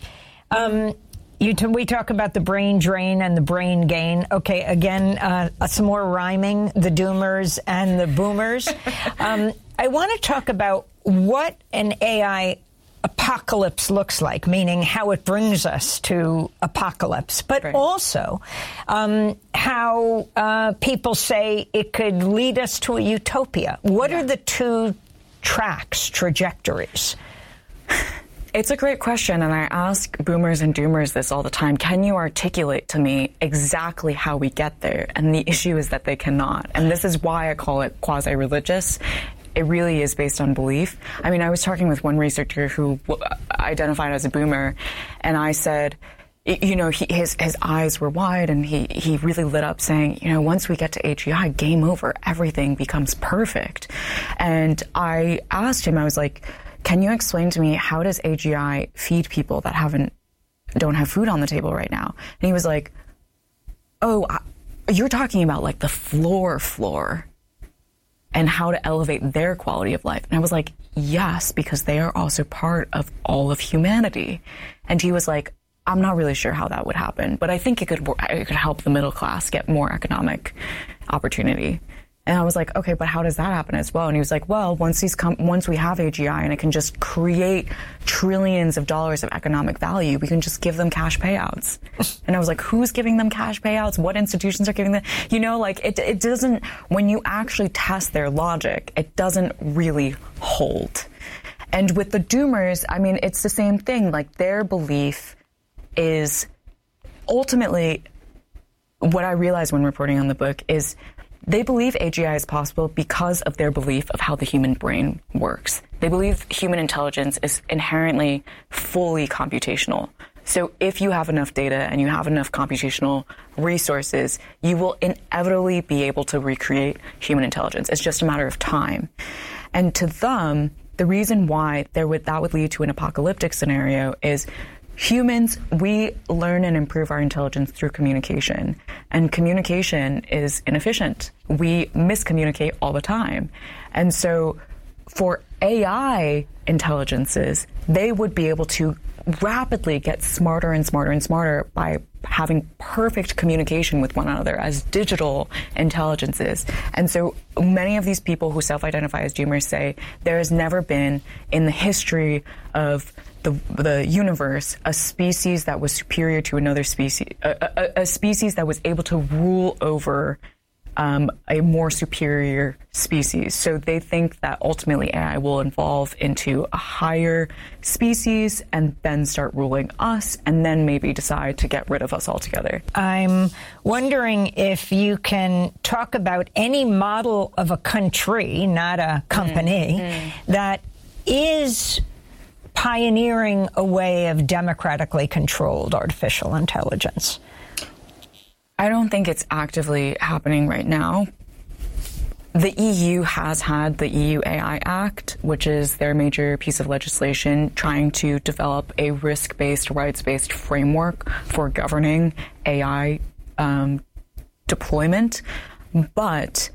Um, you t- we talk about the brain drain and the brain gain. Okay, again, uh, some more rhyming, the doomers and the boomers. um, I want to talk about what an A I apocalypse looks like, meaning how it brings us to apocalypse, but right. also um, how uh, people say it could lead us to a utopia. What yeah. are the two tracks, trajectories? It's a great question, and I ask boomers and doomers this all the time. Can you articulate to me exactly how we get there? And the issue is that they cannot. And this is why I call it quasi-religious. It really is based on belief. I mean, I was talking with one researcher who identified as a boomer, and I said, you know, he, his his eyes were wide, and he, he really lit up saying, you know, once we get to A G I, game over. Everything becomes perfect. And I asked him, I was like, can you explain to me, how does A G I feed people that haven't, don't have food on the table right now? And he was like, oh, you're talking about like the floor floor and how to elevate their quality of life. And I was like, yes, because they are also part of all of humanity. And he was like, I'm not really sure how that would happen, but I think it could it could help the middle class get more economic opportunity. And I was like, okay, but how does that happen as well? And he was like, well, once these com- once we have A G I and it can just create trillions of dollars of economic value, we can just give them cash payouts. And I was like, who's giving them cash payouts? What institutions are giving them? You know, like it, it doesn't, when you actually test their logic, it doesn't really hold. And with the doomers, I mean, it's the same thing. Like their belief is ultimately, what I realized when reporting on the book is they believe A G I is possible because of their belief of how the human brain works. They believe human intelligence is inherently fully computational. So if you have enough data and you have enough computational resources, you will inevitably be able to recreate human intelligence. It's just a matter of time. And to them, the reason why there would that would lead to an apocalyptic scenario is humans, we learn and improve our intelligence through communication, and communication is inefficient. We miscommunicate all the time. And so for A I intelligences, they would be able to rapidly get smarter and smarter and smarter by having perfect communication with one another as digital intelligences. And so many of these people who self-identify as doomers say there has never been in the history of the the universe a species that was superior to another species, a, a, a species that was able to rule over um, a more superior species. So they think that ultimately A I will evolve into a higher species and then start ruling us, and then maybe decide to get rid of us altogether. I'm wondering if you can talk about any model of a country, not a company, mm-hmm. that is pioneering a way of democratically controlled artificial intelligence. I don't think it's actively happening right now. The E U has had the E U A I Act, which is their major piece of legislation trying to develop a risk-based, rights-based framework for governing A I um, deployment. But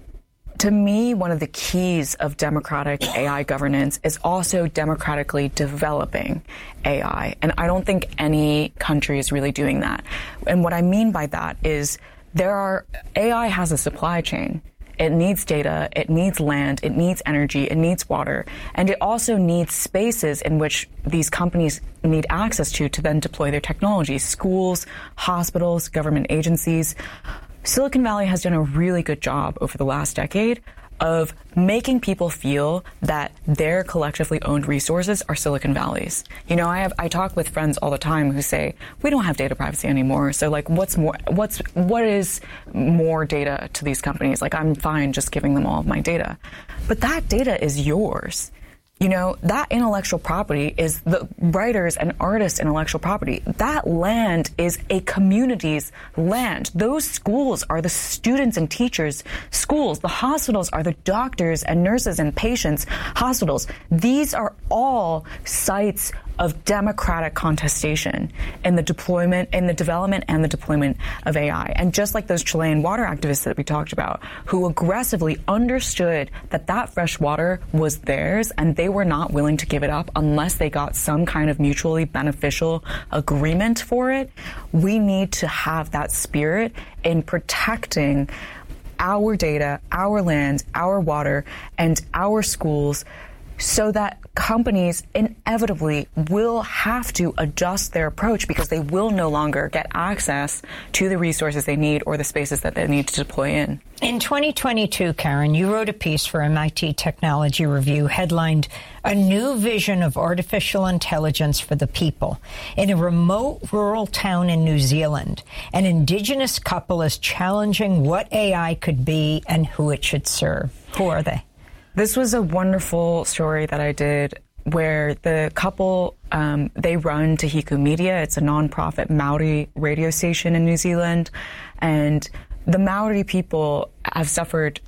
to me, one of the keys of democratic A I governance is also democratically developing A I. And I don't think any country is really doing that. And what I mean by that is there are, A I has a supply chain. It needs data, it needs land, it needs energy, it needs water, and it also needs spaces in which these companies need access to to then deploy their technology. Schools, hospitals, government agencies. Silicon Valley has done a really good job over the last decade of making people feel that their collectively owned resources are Silicon Valley's. You know, I have I talk with friends all the time who say, we don't have data privacy anymore. So like what's more what's what is more data to these companies? Like I'm fine just giving them all of my data. But that data is yours. You know, that intellectual property is the writers' and artists' intellectual property. That land is a community's land. Those schools are the students and teachers' schools. The hospitals are the doctors and nurses and patients' hospitals. These are all sites of democratic contestation in the deployment, in the development and the deployment of A I. And just like those Chilean water activists that we talked about, who aggressively understood that that fresh water was theirs and they were not willing to give it up unless they got some kind of mutually beneficial agreement for it, we need to have that spirit in protecting our data, our land, our water, and our schools, so that companies inevitably will have to adjust their approach because they will no longer get access to the resources they need or the spaces that they need to deploy in. In twenty twenty-two, Karen, you wrote a piece for M I T Technology Review headlined "A New Vision of Artificial Intelligence for the People." In a remote rural town in New Zealand, an indigenous couple is challenging what A I could be and who it should serve. Who are they? This was a wonderful story that I did where the couple, um, they run Te Hiku Media. It's a nonprofit Maori radio station in New Zealand. And the Maori people have suffered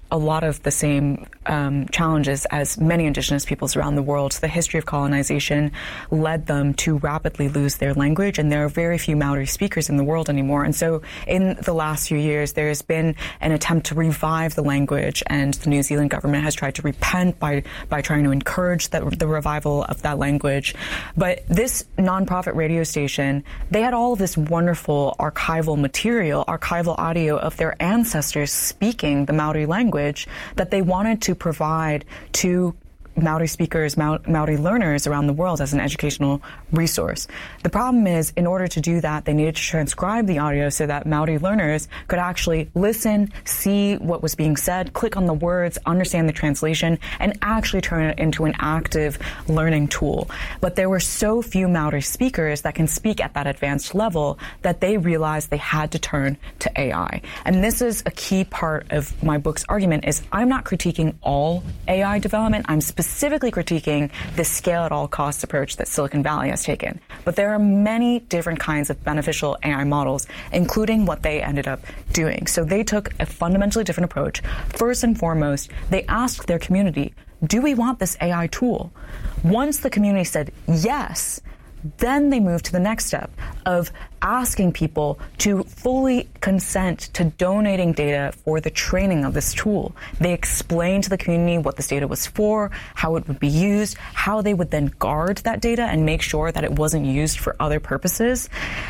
a lot of the same um, challenges as many indigenous peoples around the world. The history of colonization led them to rapidly lose their language, and there are very few Maori speakers in the world anymore. And so in the last few years, there has been an attempt to revive the language, and the New Zealand government has tried to repent by, by trying to encourage the, the revival of that language. But this nonprofit radio station, they had all of this wonderful archival material, archival audio of their ancestors speaking the Maori language that they wanted to provide to Maori speakers, Maori learners around the world as an educational resource. The problem is, in order to do that, they needed to transcribe the audio so that Maori learners could actually listen, see what was being said, click on the words, understand the translation, and actually turn it into an active learning tool. But there were so few Maori speakers that can speak at that advanced level that they realized they had to turn to A I. And this is a key part of my book's argument, is I'm not critiquing all A I development. I'm specifically specifically critiquing the scale at all costs approach that Silicon Valley has taken. But there are many different kinds of beneficial A I models, including what they ended up doing. So they took a fundamentally different approach. First and foremost, they asked their community, do we want this A I tool? Once the community said yes, then they moved to the next step of asking people to fully consent to donating data for the training of this tool. They explained to the community what this data was for, how it would be used, how they would then guard that data and make sure that it wasn't used for other purposes.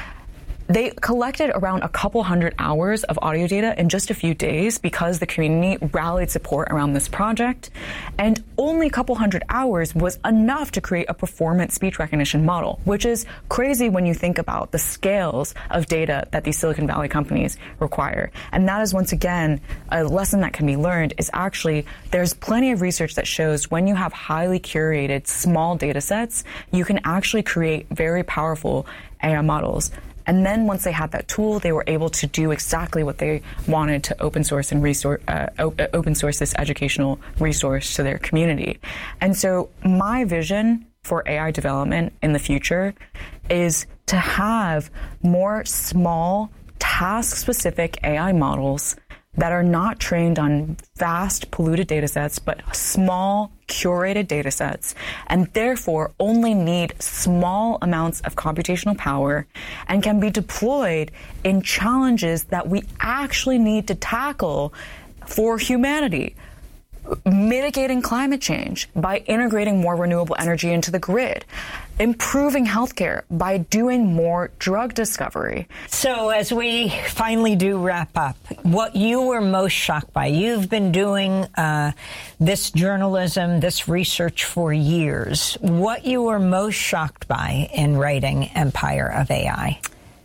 They collected around a couple hundred hours of audio data in just a few days because the community rallied support around this project. And only a couple hundred hours was enough to create a performance speech recognition model, which is crazy when you think about the scales of data that these Silicon Valley companies require. And that is, once again, a lesson that can be learned is actually there's plenty of research that shows when you have highly curated small data sets, you can actually create very powerful A I models. And then once they had that tool, they were able to do exactly what they wanted to open source and resource, uh, open source this educational resource to their community. And so my vision for A I development in the future is to have more small, task-specific A I models that are not trained on vast, polluted data sets, but small, curated data sets, and therefore only need small amounts of computational power and can be deployed in challenges that we actually need to tackle for humanity. Mitigating climate change by integrating more renewable energy into the grid, improving healthcare by doing more drug discovery. So as we finally do wrap up, what you were most shocked by, you've been doing uh, this journalism, this research for years, what you were most shocked by in writing Empire of A I?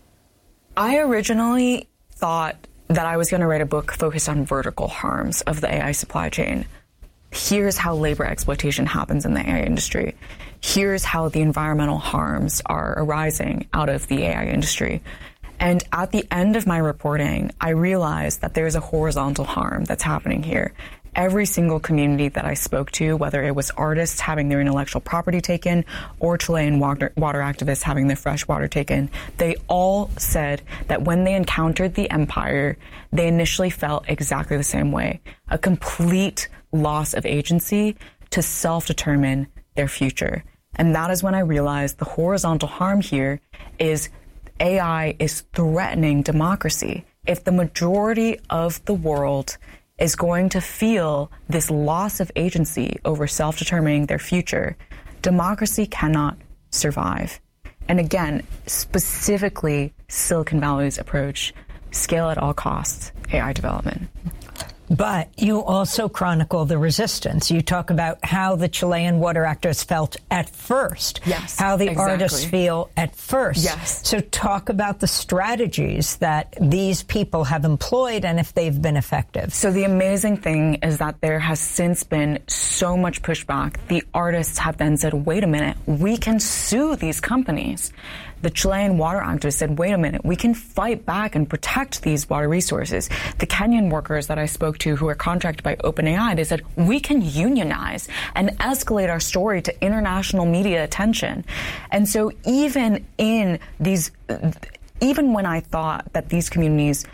I originally thought that I was going to write a book focused on vertical harms of the A I supply chain. Here's how labor exploitation happens in the A I industry. Here's how the environmental harms are arising out of the A I industry. And at the end of my reporting, I realized that there's a horizontal harm that's happening here. Every single community that I spoke to, whether it was artists having their intellectual property taken or Chilean water, water activists having their fresh water taken, they all said that when they encountered the empire, they initially felt exactly the same way. A complete loss of agency to self-determine their future. And that is when I realized the horizontal harm here is A I is threatening democracy. If the majority of the world is going to feel this loss of agency over self-determining their future, democracy cannot survive. And again, specifically Silicon Valley's approach, scale at all costs, A I development. But you also chronicle the resistance. You talk about how the Chilean water activists felt at first. Yes, how the exactly. artists feel at first. Yes. So talk about the strategies that these people have employed and if they've been effective. So the amazing thing is that there has since been so much pushback. The artists have then said, wait a minute, we can sue these companies. The Chilean water activists said, wait a minute, we can fight back and protect these water resources. The Kenyan workers that I spoke to who are contracted by OpenAI, they said, we can unionize and escalate our story to international media attention. And so even in these, even when I thought that these communities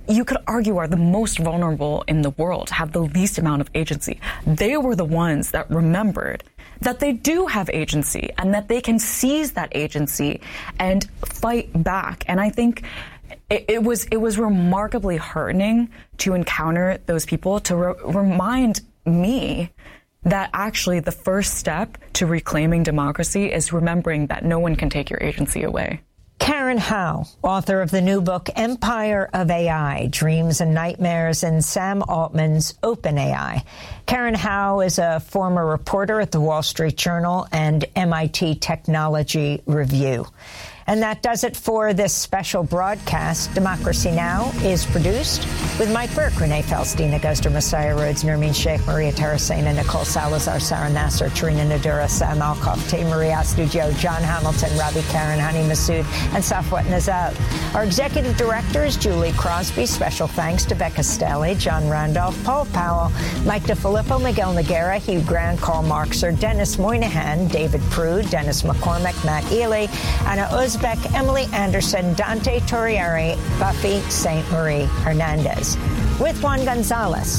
you could argue are the most vulnerable in the world, have the least amount of agency. They were the ones that remembered that they do have agency and that they can seize that agency and fight back. And I think it, it was it was remarkably heartening to encounter those people, to re- remind me that actually the first step to reclaiming democracy is remembering that no one can take your agency away. Karen Hao, author of the new book, Empire of A I, Dreams and Nightmares in Sam Altman's OpenAI. Karen Hao is a former reporter at the Wall Street Journal and M I T Technology Review. And that does it for this special broadcast. Democracy Now! Is produced with Mike Burke, Renee Faustina, Guster Messiah Rhodes, Nermeen Sheikh, Maria Terracena, Nicole Salazar, Sarah Nasser, Tarina Nadura, Sam Alkoff, Tay Maria Studio, John Hamilton, Ravi Karen, Hani Masood, and Safwat Nazal. Our executive director is Julie Crosby. Special thanks to Becca Stelly, John Randolph, Paul Powell, Mike DeFilippo, Miguel Noguera, Hugh Grant, Karl Marxer, Dennis Moynihan, David Prude, Dennis McCormick, Matt Ely, Anna Uz, Emily Anderson, Dante Torrieri, Buffy Saint Marie Hernandez. With Juan Gonzalez,